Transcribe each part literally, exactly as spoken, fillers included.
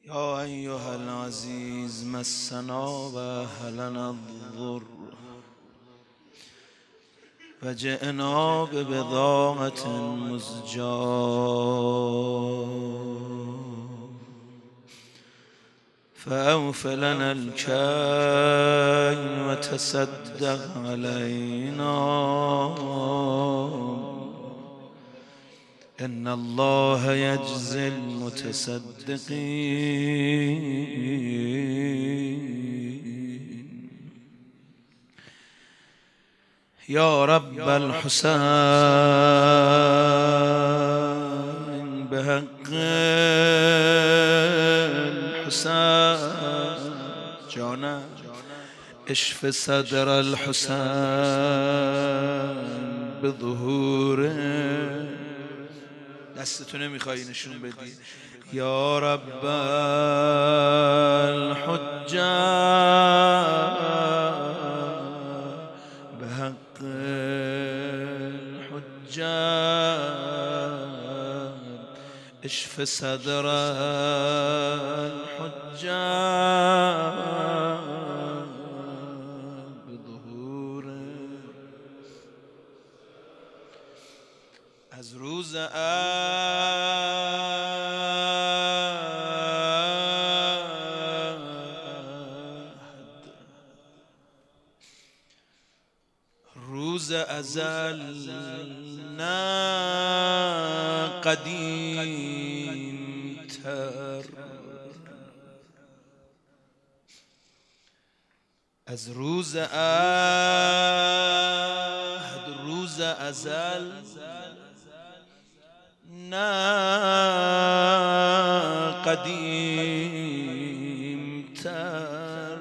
يا أيها العزيز مسنا وأهلنا الضر وجئنا ببضاعة مزجاة فأوف لنا الكيل وتصدق علينا إن الله يجزي المتصدقين يا رب الحسين بحق الحسين جانا اشف صدر الحسين بظهوره. دستتو نمیخوایی نشون بدی؟ یا رب الحجه بحق الحجه اشف صدر الحجه بظهوره. از روز روز ازل نه قدیم تر، از روز عهد روز ازل نه قدیم تر.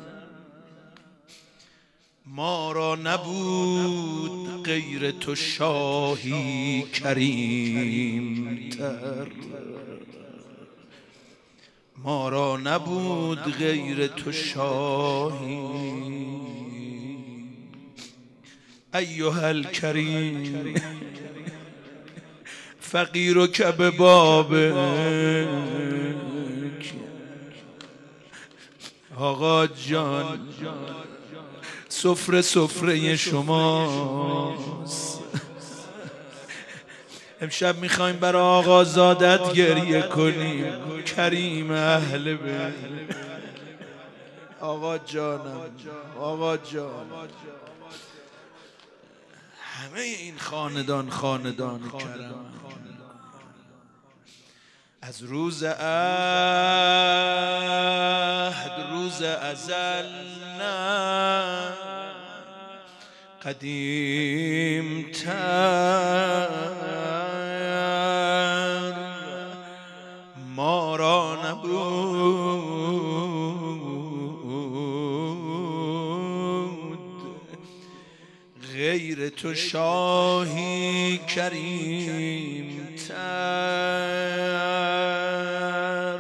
ما را نبود غیر تو شاهی کریم تر، ما را نبود غیر تو شاهی. ایها الکریم فقیرک ببابک. آقا جان سفره سفره شماست. امشب میخوایم برای آقا زادت گریه کنیم. کریم اهل بیت آقا جانم، آقا جان، همه این خاندان خاندان کرم. از روز عهد روز ازل نه قدیم تر، ما را نبود غیر تو شاهی کریم تر.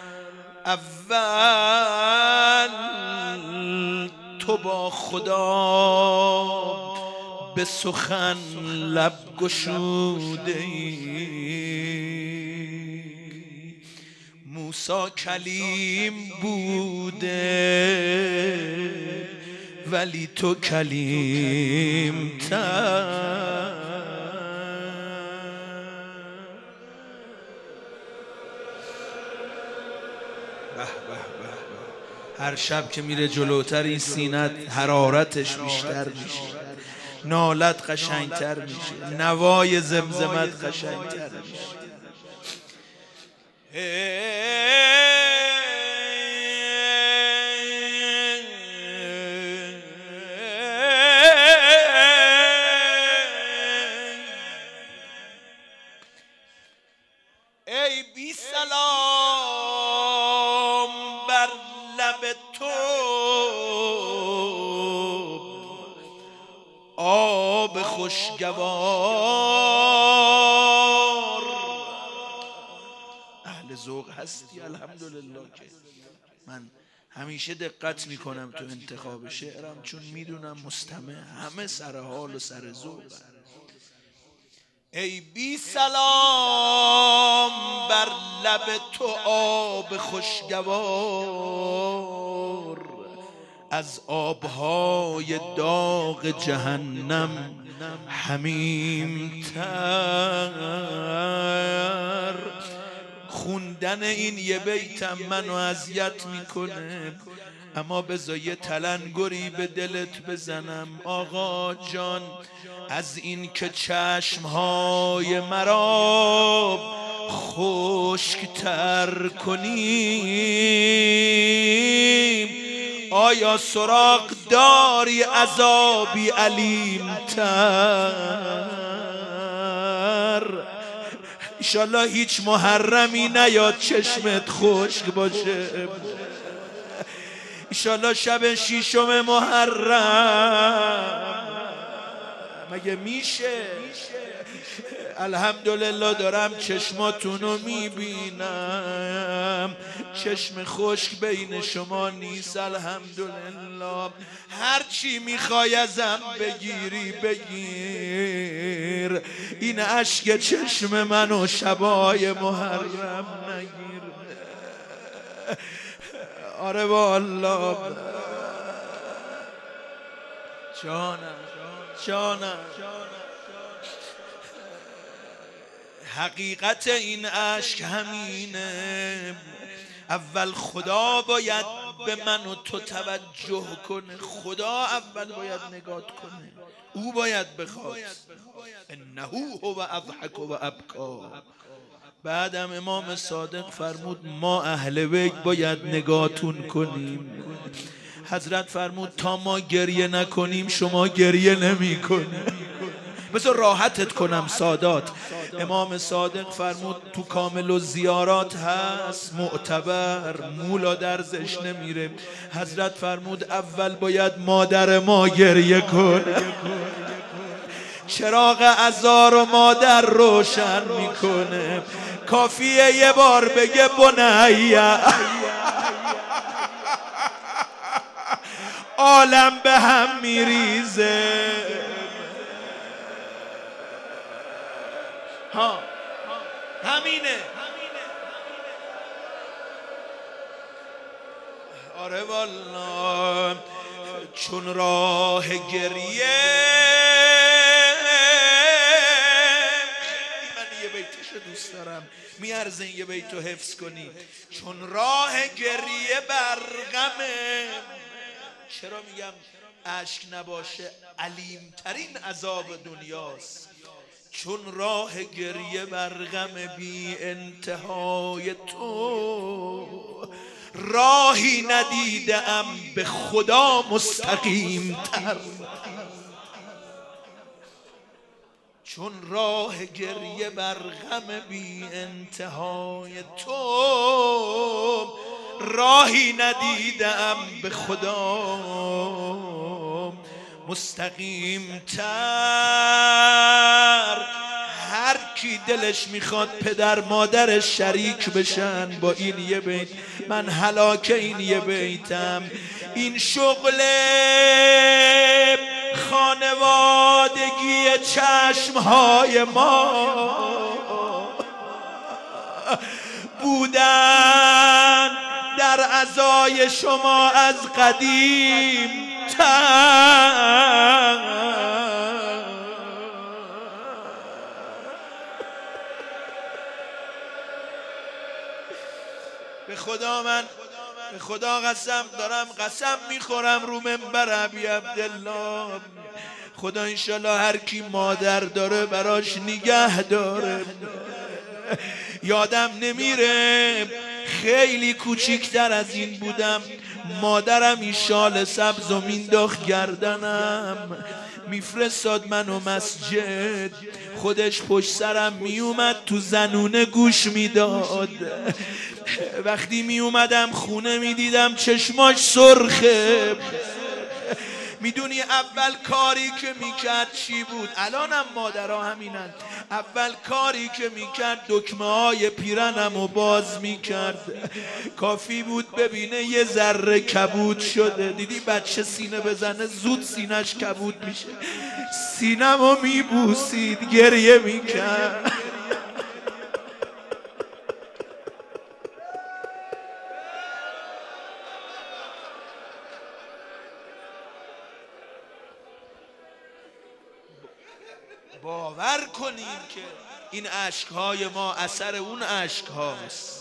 اول تو با خدا به سخن لب گشوده ای، موسی کلیم بوده ولی تو کلیم تر. هر شب که میره جلوتر این سینت حرارتش بیشتر میشه، نالت قشنگتر میشه، نوای زمزمت قشنگتر میشه. ای بی سلام بر لب تو آب خوشگوار. اهل ذوق هستی الحمدلله. که من همیشه دقت میکنم تو انتخاب شعرم، چون میدونم مستمع همه سر حال و سر ذوق. ای بی سلام بر لب تو آب خوشگوار، از آبهای داغ جهنم حمیم‌تر. خوندن این یه بیتم منو اذیت میکنه، اما بذار یه تلنگری به دلت بزنم. آقا جان، از این که چشمهای مرا خشک‌تر کنیم، آیا سراغ داری عذابی علیم‌تر؟ انشالله هیچ محرمی نیاد چشمت خشک باشه، انشالله شب شیشم محرم مگه میشه؟ الحمدلله دارم چشماتونو میبینم، چشم خشک بین شما نیست. الحمدلله هر چی میخوای ازم بگیری بگیر، این اشک چشم منو شبای محرم نگیر. آره والله جانم جانم. حقیقت این اشک همینه، اول خدا باید به من و تو توجه کنه، خدا اول باید نگاه کنه، او باید بخواد. انه هو اضحک و ابکا. بعدم امام صادق فرمود ما اهل بیت باید نگاهتون کنیم. حضرت فرمود تا ما گریه نکنیم شما گریه نمی کنیم. بذار راحتت کنم سادات. امام صادق فرمود تو کامل و زیارات هست معتبر، مولا درزش نمیره. حضرت فرمود اول باید مادر ما گریه کنه، چراغ عزا رو مادر روشن میکنه. کافیه یه بار بگه بنیه، عالم به هم میریزه. ها همینه. آره والله چون راه گریه، من یه بیتشو دوست دارم میارزه یه بیتو حفظ کنی. چون راه گریه بر غمه، چرا میگم اشک نباشه علیم ترین عذاب دنیاست؟ چون راه گریه بر غم بی انتهای تو، راهی ندیدم به خدا مستقیم تر. چون راه گریه بر غم بی انتهای تو، راهی ندیدم به خدا مستقیم تر. هر کی دلش میخواد پدر مادرش شریک بشن با این یه بیت، من هلاک این یه بیتم. این شغل خانوادگی چشمهای ما بودن در عزای شما از قدیم تر. به خدا من به خدا قسم دارم، قسم میخورم رو منبر ابی عبدالله، خدا انشالله هر کی مادر داره براش نگه داره. یادم نمیره خیلی کوچیکتر از این بودم، مادرم این شال سبز و مینداخت گردنم، میفرستاد منو مسجد، خودش پشت سرم میومد تو زنونه گوش میداد. وقتی میومدم خونه میدیدم چشماش سرخه، میدونی اول کاری که میکرد چی بود؟ الانم مادرها همینن. اول کاری که میکرد دکمه های پیرنمو باز میکرد. کافی بود ببینه یه ذره کبود شده. دیدی بچه سینه بزنه زود سینش کبود میشه. سینمو میبوسید گریه میکرد. باور کنیم که این اشکهای ما اثر اون اشک هاست.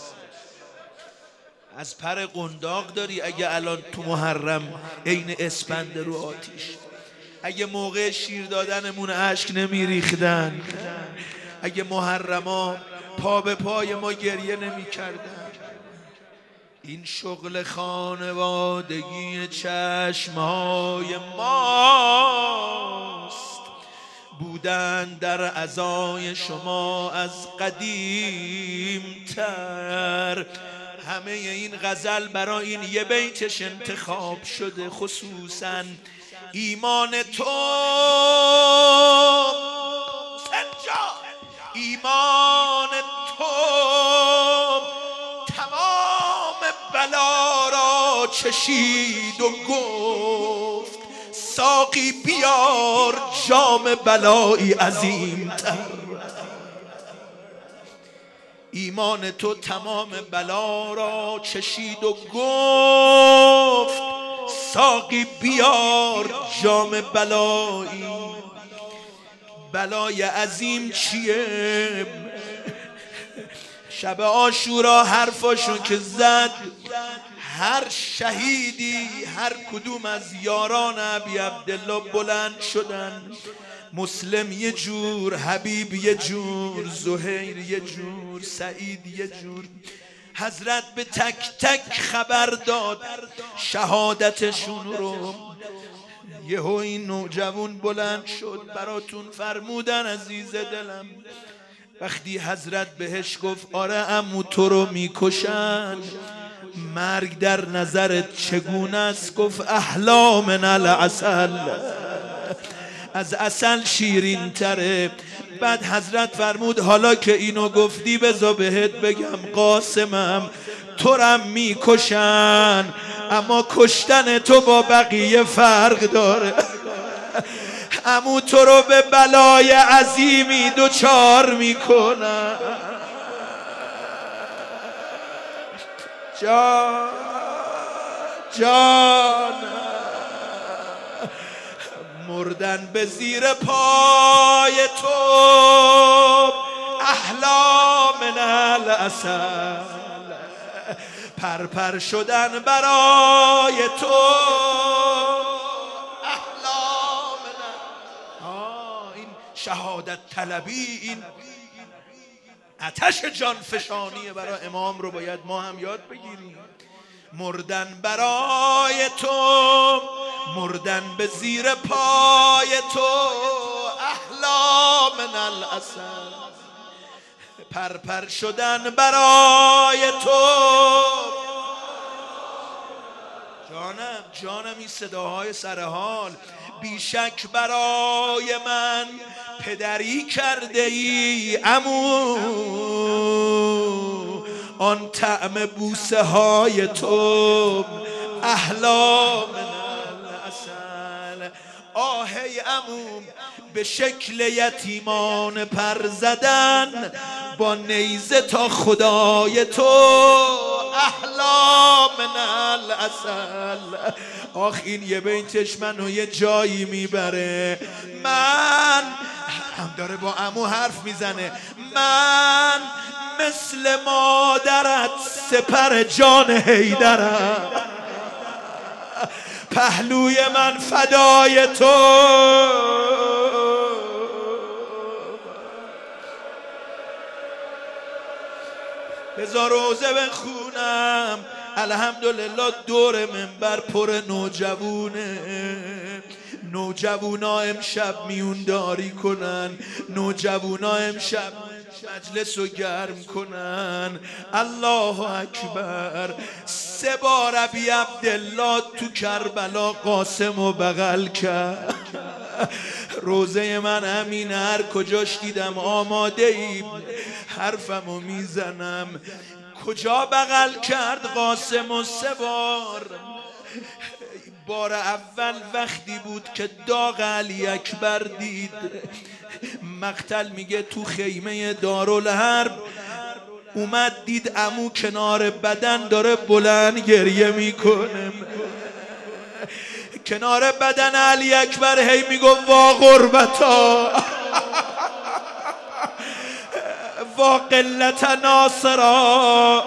از پر قنداق داری اگه الان تو محرم عین اسپنده رو آتیش، اگه موقع شیر دادنمون اشک نمی ریختن، اگه محرما پا به پای ما گریه نمی کردن. این شغل خانوادگی چشمهای ماست، بودن در عزای شما از قدیم تر. همه این غزل برای این یه بیتش انتخاب شده، خصوصا ایمان تو سنجا، ایمان تو تمام بلا را چشید و گفت ساقی بیار جام بلایی عظیم تر. ایمان تو تمام بلا را چشید و گفت ساقی بیار جام بلایی. بلای عظیم چیه؟ شب عاشورا حرفاشو که زد، هر شهیدی هر کدوم از یاران ابی عبدالله بلند شدن. مسلم یه جور، حبیب یه جور، زهیر یه جور، سعید یه جور. حضرت به تک تک خبر داد شهادتشون رو. یهو این نوجوان بلند شد، براتون فرمودن عزیز دلم. وقتی حضرت بهش گفت آره عمو تو رو میکشن، مرگ در نظرت چگونه است؟ گفت احلا من العسل، از عسل شیرین تره. بعد حضرت فرمود حالا که اینو گفتی بذار بهت بگم قاسمم، تو رم میکشن اما کشتن تو با بقیه فرق داره. عمو تو رو به بلای عظیمی دوچار میکنن. جان جان مردن به زیر پای تو احلا من العسل، پرپر شدن برای تو احلا من. آه این شهادت طلبی، این آتش جان فشانیه برای امام رو باید ما هم یاد بگیریم. مردن برای تو، مردن به زیر پای تو احلا من العسل، پرپر شدن برای تو. جانم جانم این صداهای سرحال، بیشک برای من پدری کرده ای عمو، آن طعم بوسه های تو احلا من العسل. آهی عمو به شکل یتیمان پر زدن با نیزه تا خدای تو احلا من العسل. آخ این یه بیتش منو یه جایی میبره. من هم داره با عمو حرف میزنه. من مثل مادرت سپر جان حیدرم، پهلوی من فدای تو. بذار روزه بخونم. الحمدلله دور منبر پر نوجوونه. نوجوونا امشب میونداری کنن. نوجوونا امشب مجلس رو گرم کنن. الله اکبر. سه بار ابی عبدالله تو کربلا قاسم رو بغل کرد. روزه من همین، هر کجاش دیدم آماده ای حرفمو میزنم. کجا بغل کرد قاسم و سه بار؟ بار اول وقتی بود که داغ علی اکبر دید. مقتل میگه تو خیمه دارالحرب اومد دید عمو کنار بدن داره بلند گریه میکنه. کنار بدن علی اکبر هی میگو وا غربتا وا قلت ناصرا.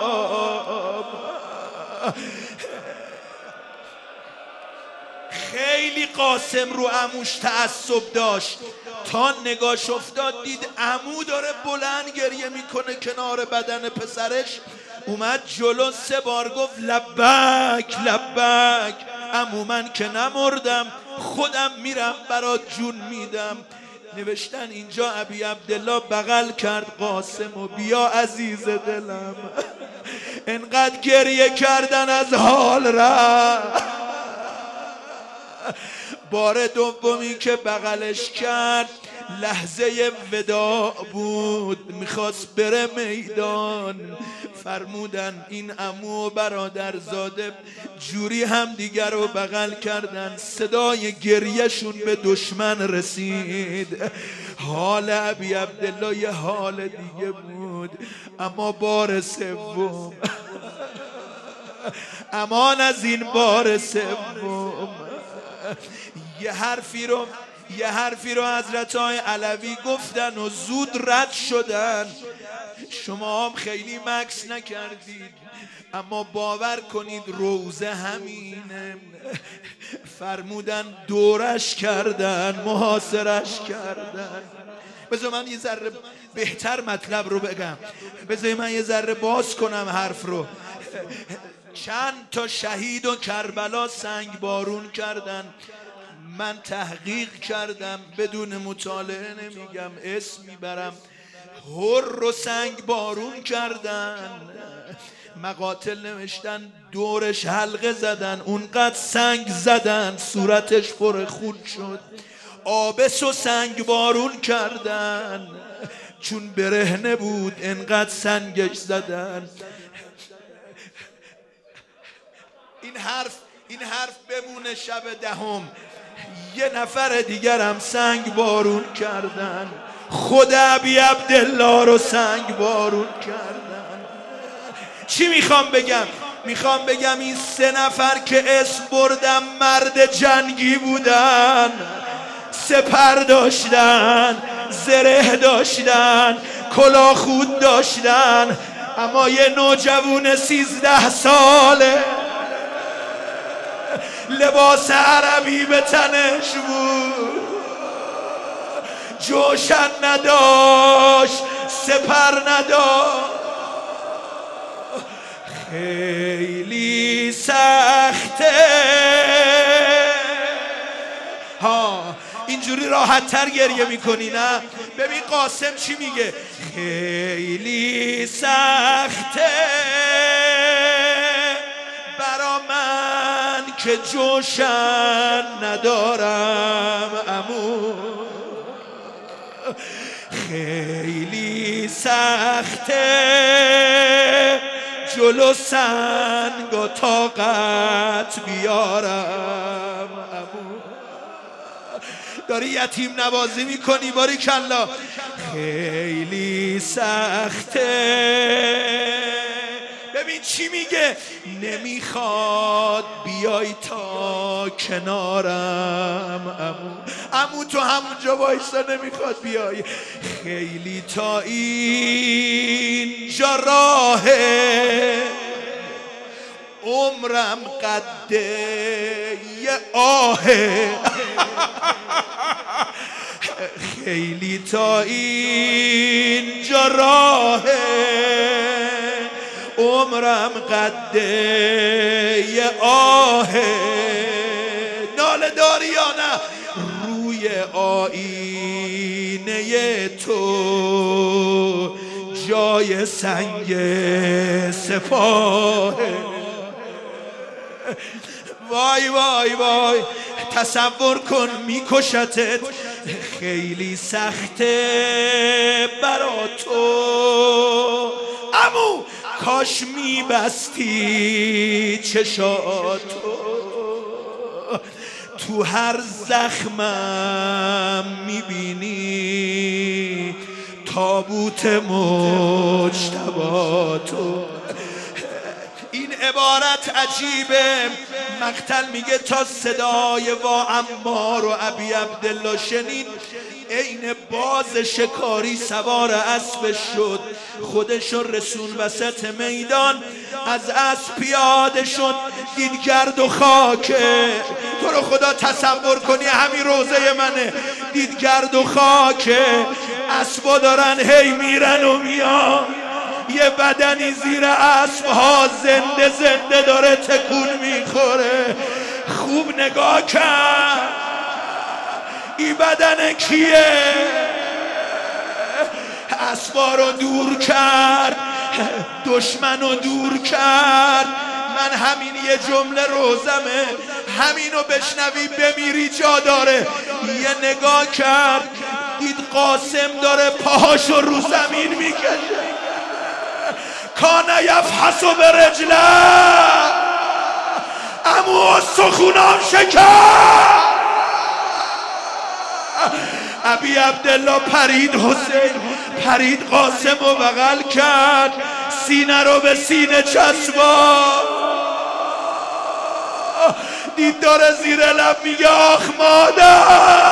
خیلی قاسم رو عموش تعصب داشت تا نگاش افتاد دید عمو داره بلند گریه میکنه کنار بدن پسرش. اومد جلو سه بار گفت لبک لبک عمو، من که نمردم، خودم میرم برات جون میدم. نوشتن اینجا ابی عبدالله بغل کرد قاسم و بیا عزیز دلم. انقدر گریه کردن از حال رفت. بار دومی که بغلش کرد لحظه وداع بود، میخواست بره میدان. فرمودن این عمو و برادرزاده جوری هم دیگر رو بغل کردن صدای گریهشون به دشمن رسید. حال ابی عبدالله یه حال دیگه بود. اما بار سوم، امان از این بار سوم، یه حرفی رو یه حرفی رو حضرت های علوی گفتن و زود رد شدن. شما هم خیلی مکس نکردید اما باور کنید روزه همینه. فرمودن دورش کردن، محاصرش کردن. بذار من یه ذره بهتر مطلب رو بگم، بذار من یه ذره باز کنم حرف رو. چند تا شهید و کربلا سنگ بارون کردن. من تحقیق کردم، بدون مطالعه نمیگم، اسم میبرم. هر رو سنگ بارون کردن. مقاتل نوشتن دورش حلقه زدن، اونقدر سنگ زدن صورتش پر خون شد. آبس و سنگ بارون کردن، چون برهنه بود انقدر سنگش زدن. این حرف این حرف بمونه شب دهم. یه نفر دیگر هم سنگ بارون کردن. خود ابی عبدالله رو سنگ بارون کردن. چی میخوام بگم؟ میخوام بگم این سه نفر که اسم بردم مرد جنگی بودن، سپر داشتن، زره داشتن، کلاه خود داشتن. اما یه نوجوان سیزده ساله لباس عربی به تنش بود، جوشن نداشت، سپر نداشت. خیلی سخته ها، اینجوری راحت تر گریه میکنی نه؟ ببین قاسم چی میگه، خیلی سخته برا من که جوشن ندارم عمو، خیلی سخته جلو سنگ و طاقت بیارم عمو. داری یتیم نوازی میکنی باریکلا. خیلی سخته. ببین چی میگه، نمیخواد بیای تا کنارم عمو. عمو تو همونجا وایسا، نمیخواد بیای. خیلی تا اینجا راهه، عمرم قده یه آهه. خیلی تا اینجا راهه، عمرم قده یه آهه. ناله داری یا نه؟ روی آینه تو خدای سنگ سپاه. وای وای وای تصور کن میکشتت، خیلی سخته برا تو. عمو کاش میبستی چشاتو، تو هر زخمم میبینی تابوت مجتباتو. این عبارت عجیبه. مقتل میگه تا صدای وا عمار و ابی عبدالله شنید، عین باز شکاری سوار اسب شد، خودشو رسون وسط میدان، از اسب پیاده شد، دید گرد و خاکه. تو رو خدا تصور کنی همین روزه منه، دید گرد و خاکه، اسبا دارن هی میرن و میان، یه بدنی زیر اسب ها زنده زنده داره تکون میخوره. خوب نگاه کرد، این بدن کیه؟ اسبا رو دور کرد، دشمن رو دور کرد. من همین یه جمله روزمه، همینو بشنوی بمیری جا داره. یه نگاه کرد، دید قاسم داره پاهاشو رو زمین میکشه. کان یفحص به رجله، امو سخونام شکر. ابی عبدالله پرید، حسین پرید، قاسم رو بغل کرد، سینه رو به سینه چسبا. دید داره زیر لب میگه آخ مادر.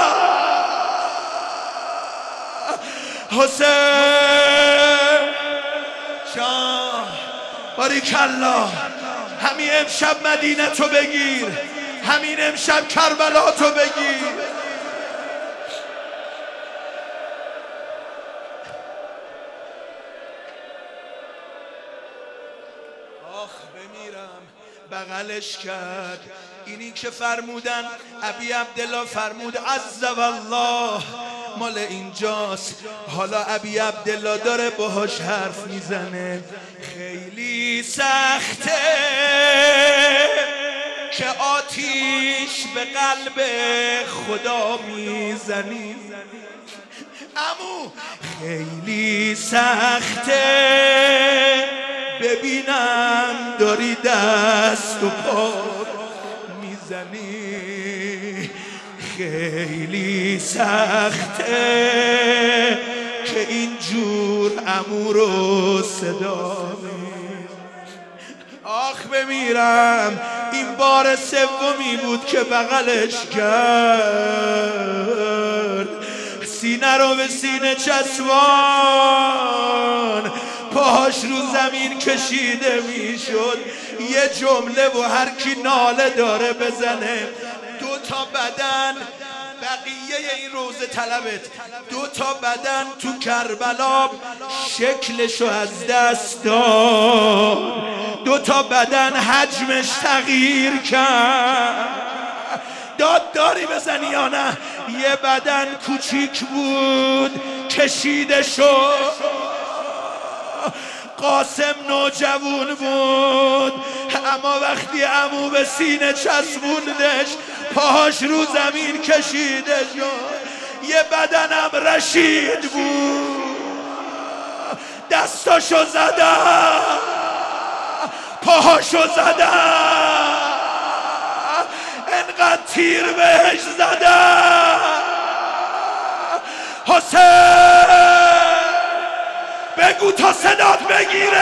حسین جان باریکالله، همین امشب مدینه تو بگیر، همین امشب کربلا تو بگیر. آخ بمیرم. بغلش کرد. اینی که فرمودن ابی عبدالله فرمود عز والله مال اینجاست. حالا ابی عبدالله داره باهاش حرف میزنه. خیلی سخته که آتیش به قلب خدا میزنی. عمو خیلی سخته ببینم داری دست و پا میزنی. خیلی سخته که اینجور عمو رو صدا می. آخ بمیرم. این بار سومی بود که بغلش کرد، سینه رو به سینه چسبان، پاهاش رو زمین کشیده میشد. یه جمله و هر کی ناله داره بزنه. دو تا بدن بقیه این روزه طلبت، دو تا بدن تو کربلا شکلشو از دست داد، دو تا بدن حجمش تغییر کرد. داد داری بزنی یا نه؟ یه بدن کوچیک بود کشیده شد. قاسم نوجوان بود، اما وقتی عمو به سینه چسبوندش پاهاش رو زمین کشیده شد. یه بدنم رشید بود، دستاشو زدم پاهاشو زدم، انقدر تیر بهش زدم. حسین بگو تا صدات بگیره.